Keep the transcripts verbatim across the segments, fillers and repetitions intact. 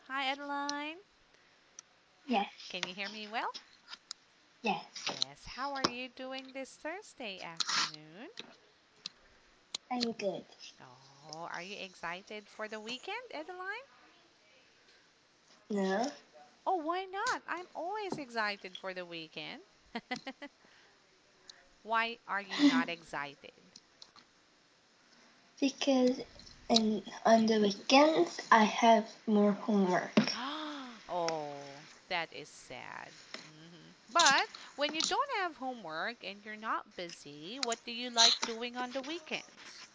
Hi, Adeline. Yes, Can you hear me well? yes, Yes. How are you doing this Thursday afternoon? I'm good. Oh, are you excited for the weekend, Adeline? No, Oh, why not? I'm always excited for the weekend. Why are you not excited? because in, on the weekends I have more homework. Oh, that is sad. hmm But when you don't have homework and you're not busy, what do you like doing on the weekends?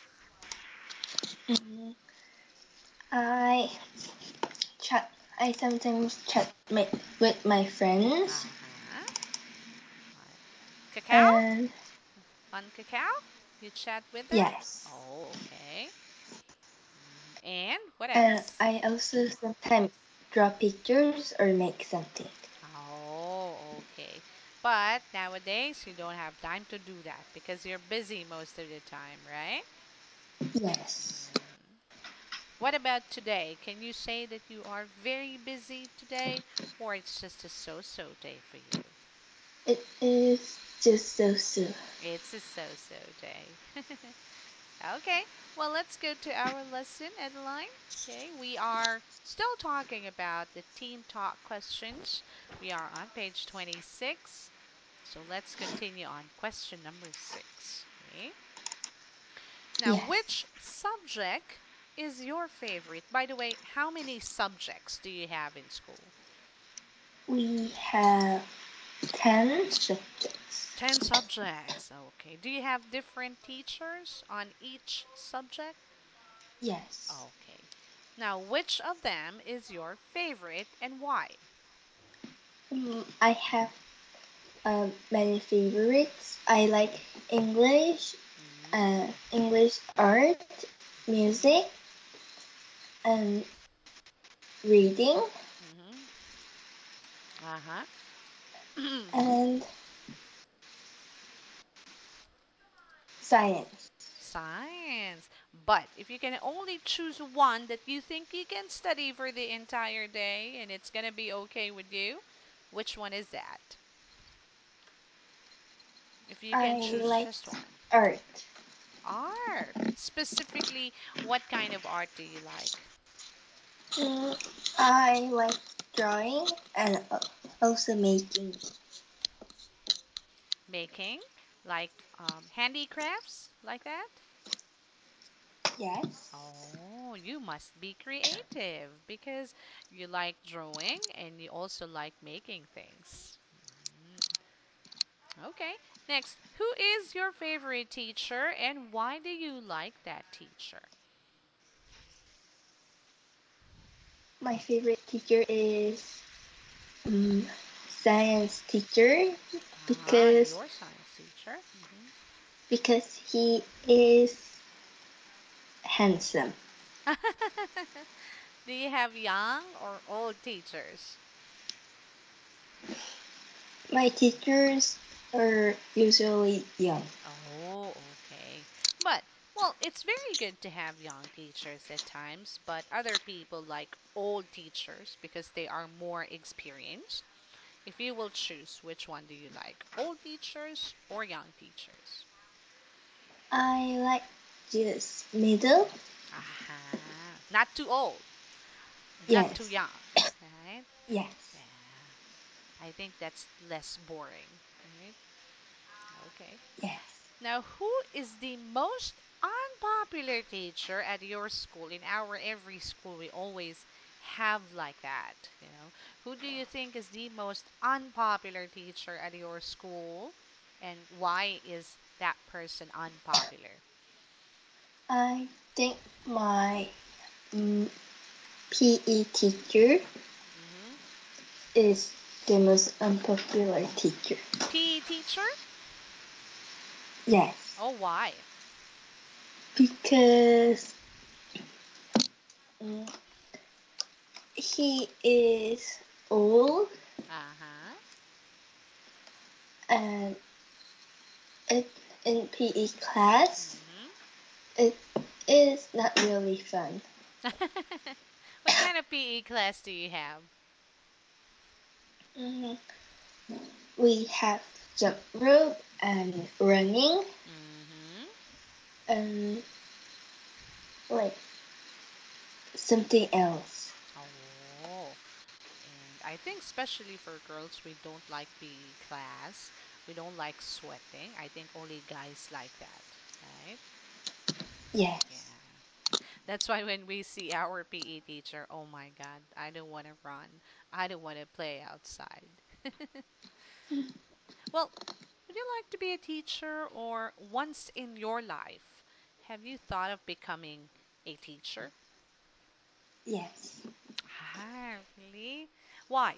Mm, I chat. I sometimes chat my, with my friends, Uh-huh. Right. Cacao? and On Cacao? You chat with them? yes, Oh, okay. hmm And what and else? I also sometimes draw pictures or make something. Oh, okay. But nowadays, you don't have time to do that because you're busy most of the time, right? Yes, hmm What about today? Can you say that you are very busy today, or it's just a so-so day for you? it is just so so. It's a so-so day. Okay, well, let's go to our lesson, Adeline. Okay, we are still talking about the Teen Talk questions. We are on page twenty-six. So let's continue on question number six. Okay, now, Yes, which subject is your favorite? By the way, how many subjects do you have in school? we have ten subjects. ten subjects. Okay, do you have different teachers on each subject? Yes, Okay. Now, which of them is your favorite and why? mm, I have um, many favorites. I like English, uh, Mm, English art, music, and reading, mm-hmm. Uh-huh. and science. Science. But if you can only choose one that you think you can study for the entire day and it's going to be okay with you, which one is that? If you can I choose like just one. art. Art. Specifically, what kind of art do you like? Mm, I like drawing and also making. Making? Like um, handicrafts? Like that? Yes, Oh, you must be creative because you like drawing and you also like making things. Mm, okay. Next, who is your favorite teacher and why do you like that teacher? my favorite teacher is um, science teacher Ah, because your science teacher. hmm because he is handsome. Do you have young or old teachers? My teachers are usually young. Oh, okay. But, well, it's very good to have young teachers at times, but other people like old teachers because they are more experienced. If you will choose, which one do you like? Old teachers or young teachers? I like this middle. Aha. Not too old, not too Yes, young, right? yes. Yeah. I think that's less boring, right? Okay. Yes. Now, who is the most unpopular teacher at your school? In our every school, we always have like that, you know. Who do you think is the most unpopular teacher at your school, and why is that person unpopular? I think my mm, P E teacher Mm-hmm. is the most unpopular teacher. P E teacher? Yes, Oh, why? because mm, he is old Uh-huh. and it, in P E class Mm-hmm. it is not really fun. Well, What kind of P E class do you have? Mhm. We have jump rope and running Mm-hmm. and like something else. Oh, and I think especially for girls, we don't like P E class. We don't like sweating. I think only guys like that, right? Yes. Yeah. That's why when we see our P E teacher, oh my God, I don't want to run. I don't want to play outside. Well, would you like to be a teacher or once in your life, have you thought of becoming a teacher? Yes. Ah, really? Why?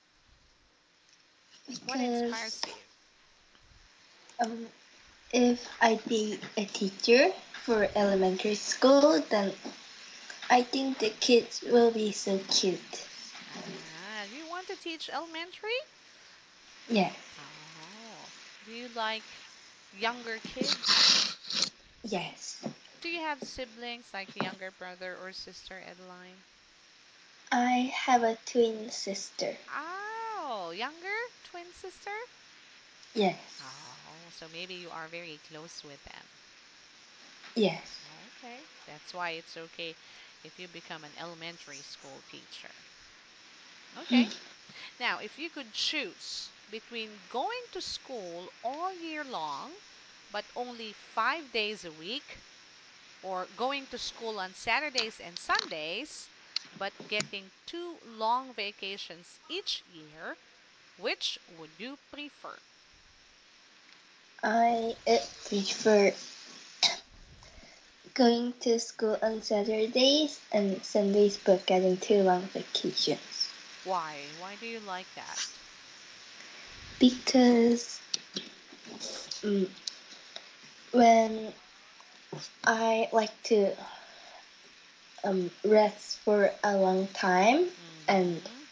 What Because inspires you? um, if I be a teacher for elementary school, then I think the kids will be so cute. Ah, you want to teach elementary? Yes. Oh, do you like younger kids? Yes. Do you have siblings like a younger brother or sister, Adeline? I have a twin sister. Oh, younger twin sister? Yes. Oh, so maybe you are very close with them. Yes. Okay, that's why it's okay if you become an elementary school teacher. Okay, now if you could choose between going to school all year long, but only five days a week, or going to school on Saturdays and Sundays, but getting two long vacations each year, which would you prefer? I uh, prefer going to school on Saturdays and Sundays but getting two long vacations. Why? Why do you like that? Because mm, when I like to um, rest for a long time and Mm-hmm.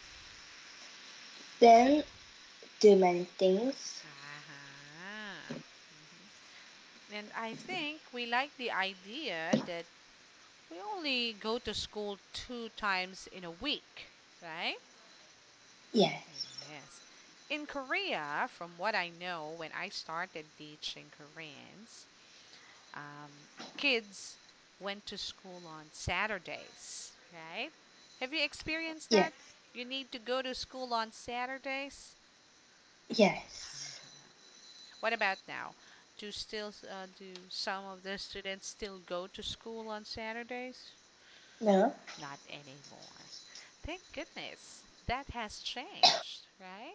then do many things. Uh-huh. hmm And I think we like the idea that we only go to school two times in a week, right? Yes. Yes. In Korea, from what I know, when I started teaching Koreans, um, kids went to school on Saturdays, right? Have you experienced Yes. that? You need to go to school on Saturdays? Yes. Uh-huh. What about now? Do still uh, do some of the students still go to school on Saturdays? No. Not anymore. Thank goodness that has changed, right?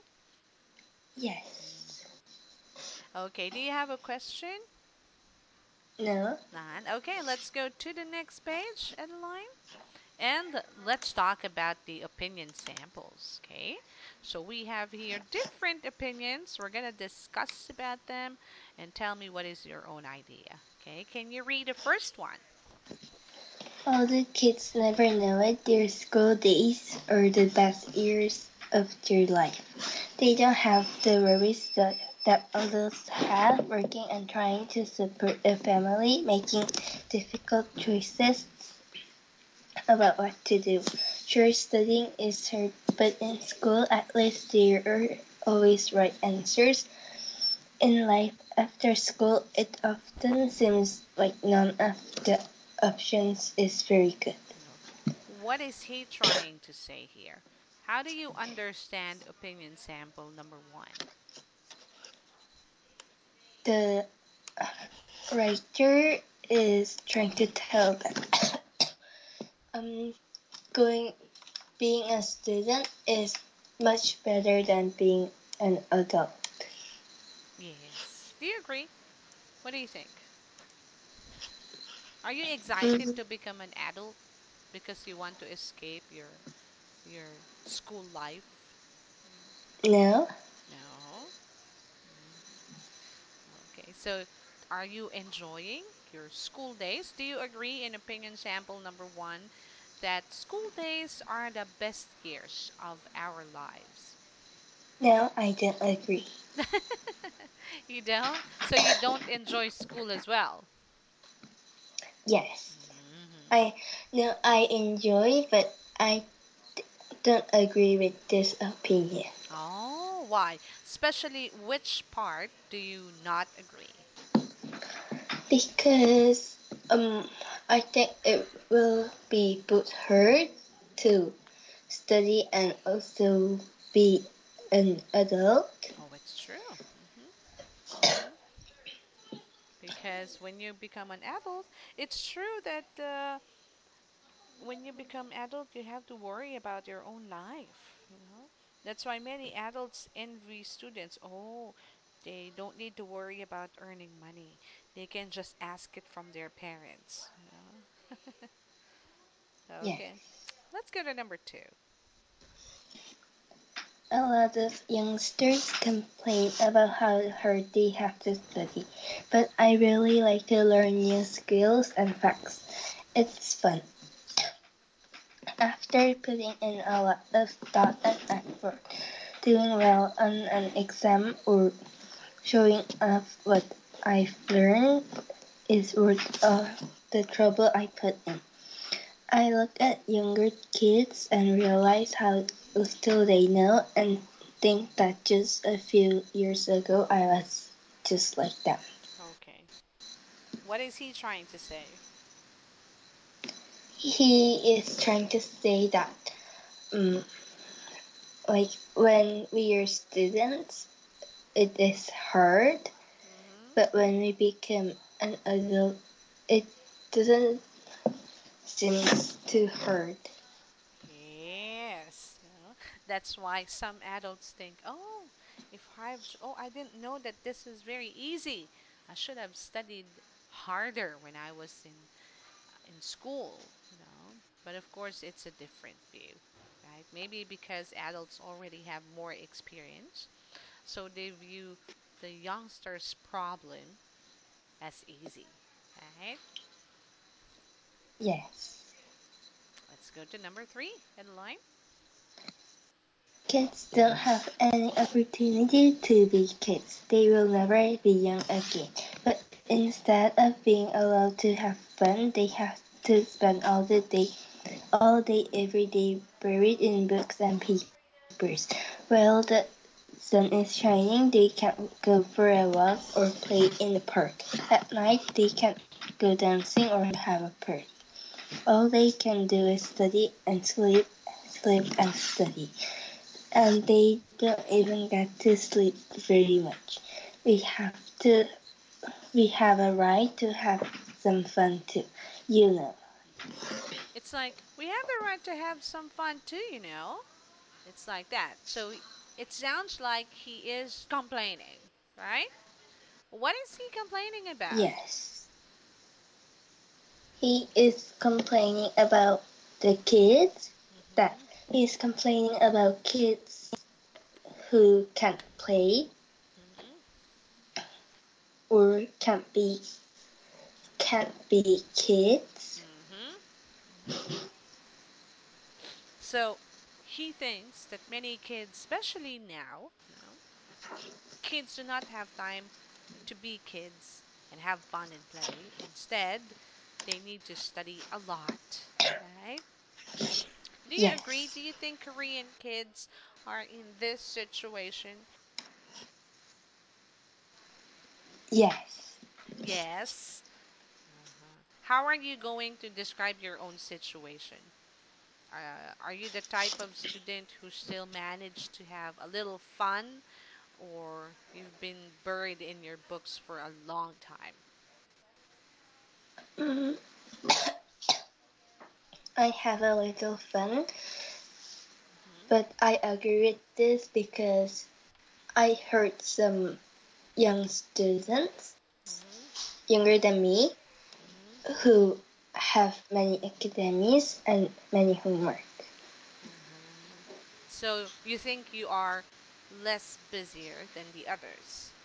Yes. Mhm. Okay, do you have a question? No. None. Okay, let's go to the next page, Adeline. And let's talk about the opinion samples, okay? So we have here different opinions. We're going to discuss about them and tell me what is your own idea, okay? Can you read the first one? All the kids never know it. Their school days are the best years of their life. They don't have the worries that, that adults have, working and trying to support a family, making difficult choices about what to do. Sure, studying is hard, but in school, at least there are always right answers. In life after school, it often seems like none of the options is very good. Okay. What is he trying to say here? How do you understand opinion sample number one? The writer is trying to tell that um, going being a student is much better than being an adult. Yes. Do you agree? What do you think? Are you excited Mhm. to become an adult because you want to escape your your school life? Mm, No, no. Mhm. Okay. So, are you enjoying your school days? Do you agree in opinion sample number one that school days are the best years of our lives? no, I don't agree. You don't? So you don't enjoy school as well? Yes, hmm I no, I enjoy, but I don't agree with this opinion Oh, why? Especially which part do you not agree? because um I think it will be both hard to study and also be an adult. Oh, it's true. Hmm. Hmm. Because when you become an adult, it's true that uh, when you become adult, you have to worry about your own life, you know? That's why many adults envy students. Oh, they don't need to worry about earning money. They can just ask it from their parents, you know? Okay. Yes. Let's go to number two. A lot of youngsters complain about how hard they have to study, but I really like to learn new skills and facts. It's fun. After putting in a lot of thought and effort, doing well on an exam or showing off what I've learned is worth uh, the trouble I put in. I look at younger kids and realize how little they know and think that just a few years ago I was just like them. Okay. What is he trying to say? He is trying to say that, um, like, when we are students, it is hard, Mm-hmm. but when we become an adult, it doesn't seem too hard. Yes. You know, that's why some adults think, oh, if I've, oh, I didn't know that this is very easy. I should have studied harder when I was in in school, you know. But of course, it's a different view, right? Maybe because adults already have more experience, so they view the youngster's problem as easy, right? Yes. Let's go to number three in line. Kids don't have any opportunity to be kids. They will never be young again. But instead of being allowed to have fun, they have to spend all the day, all day, every day, buried in books and papers. While the sun is shining, they can't go for a walk or play in the park. At night, they can't go dancing or have a party. All they can do is study and sleep, sleep and study, and they don't even get to sleep very much. We have to we have a right to have some fun too, you know. Hmm. It's like we have the right to have some fun too, you know. It's like that. So it sounds like he is complaining, right? What is he complaining about? Yes. He is complaining about the kids that Hmm. he's complaining about kids who can't play Hmm. or can't be can't be kids. Hmm. Hmm. So he thinks that many kids, especially now, you know, kids do not have time to be kids and have fun and play. Instead, they need to study a lot, right? Do you agree? Yes. Do you think Korean kids are in this situation? Yes. Yes. Uh-huh. How are you going to describe your own situation? Uh, are you the type of student who still managed to have a little fun, or you've been buried in your books for a long time? Mm, I have a little fun, Hmm. but I agree with this because I heard some young students Hmm. younger than me Hmm. who have many academies and many homework. Hmm. So you think you are less busier than the others?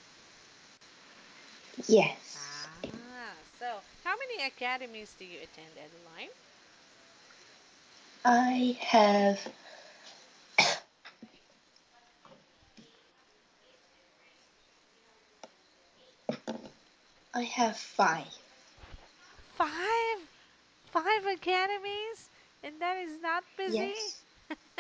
Yes, Ah, so how many academies do you attend, Adeline? I have I have five. Five? Five academies? And that is not busy. Yes.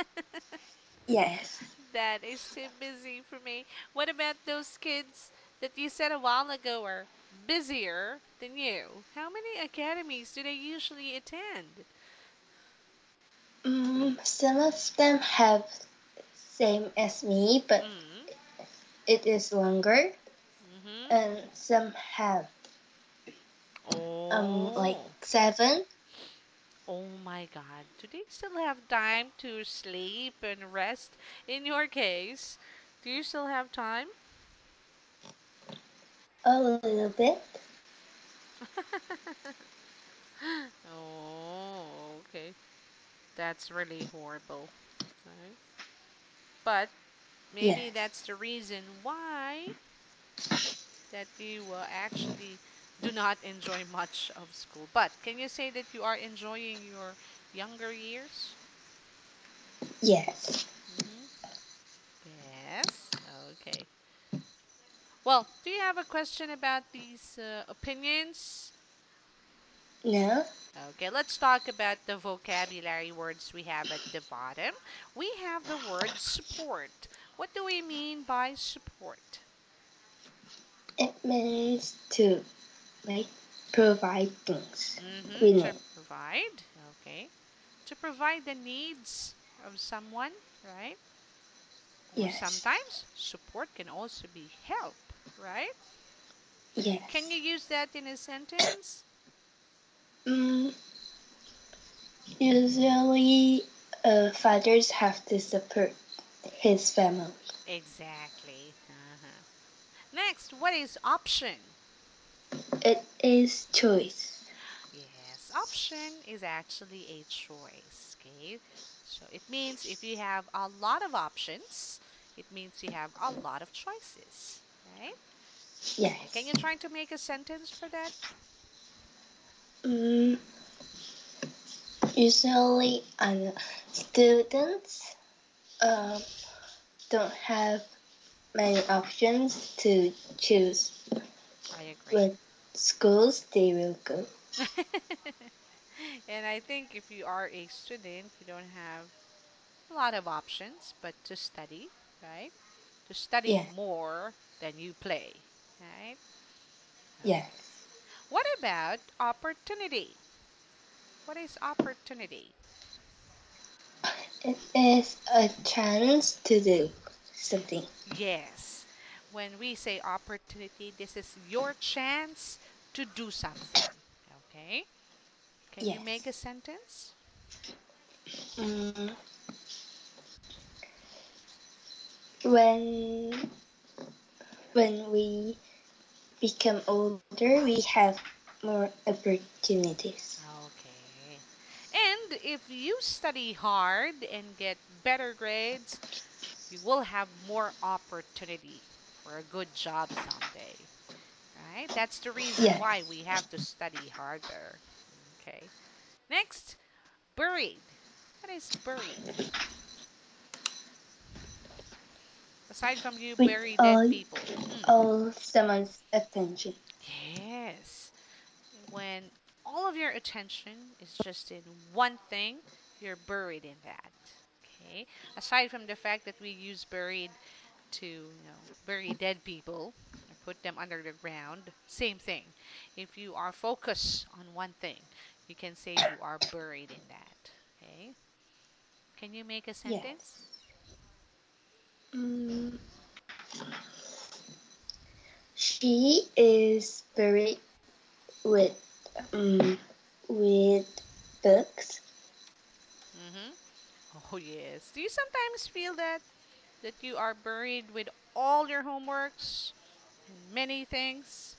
Yes. That is too busy for me. What about those kids that you said a while ago are busier than you? How many academies do they usually attend? Mm, some of them have same as me, but Mm. it is longer, Mm-hmm. and some have um like Oh. seven. Oh my God. Do they still have time to sleep and rest? In your case, do you still have time? A little bit. Oh, okay. That's really horrible. Right? But maybe Yes. that's the reason why that you uh, actually do not enjoy much of school. But can you say that you are enjoying your younger years? Yes. Mm-hmm. Yes. Okay. Well, do you have a question about these uh, opinions? No. Okay, let's talk about the vocabulary words we have at the bottom. We have the word support. What do we mean by support? It means to like provide things Mm-hmm, we to need. provide. Okay. To provide the needs of someone, right? Or Yes. sometimes support can also be help, right? Can Yes. you use that in a sentence? Mm, usually, uh, fathers have to support his family. Exactly. Uh-huh. Next, what is option? It is choice. Yes, option is actually a choice. Okay. So it means if you have a lot of options, it means you have a lot of choices, right? Okay. Can Yes. you try to make a sentence for that? Mm, usually, uh, students uh, don't have many options to choose I agree. what schools they will go. And I think if you are a student, you don't have a lot of options but to study, right? To study Yes. more than you play, right? Okay. Yes. What about opportunity? What is opportunity? It is a chance to do something. Yes. When we say opportunity, this is your chance to do something. Okay? Can you make Yes. a sentence? Mm, when when we become older, we have more opportunities. Okay. And if you study hard and get better grades, you will have more opportunity for a good job someday. Right? That's the reason why Yes. we have to study harder. Okay. Next, buried. What is buried? Aside from you With bury dead all people. Mm. all someone's attention. Yes. When all of your attention is just in one thing, you're buried in that. Okay. Aside from the fact that we use buried to, you know, bury dead people or put them under the ground, same thing. If you are focused on one thing, you can say you are buried in that. Okay. Can you make a sentence? Yes. Mm, she is buried with um, with books. Mm-hmm. Oh yes. Do you sometimes feel that that you are buried with all your homeworks and many things?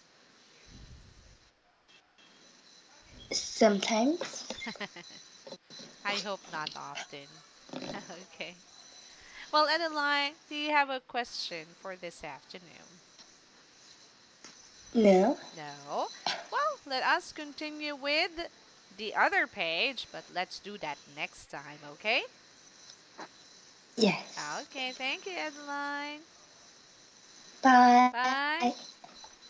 Sometimes. I hope not often. Okay. Well, Adeline, do you have a question for this afternoon? No. No? Well, let us continue with the other page, but let's do that next time, okay? Yes. Okay, thank you, Adeline. Bye. Bye.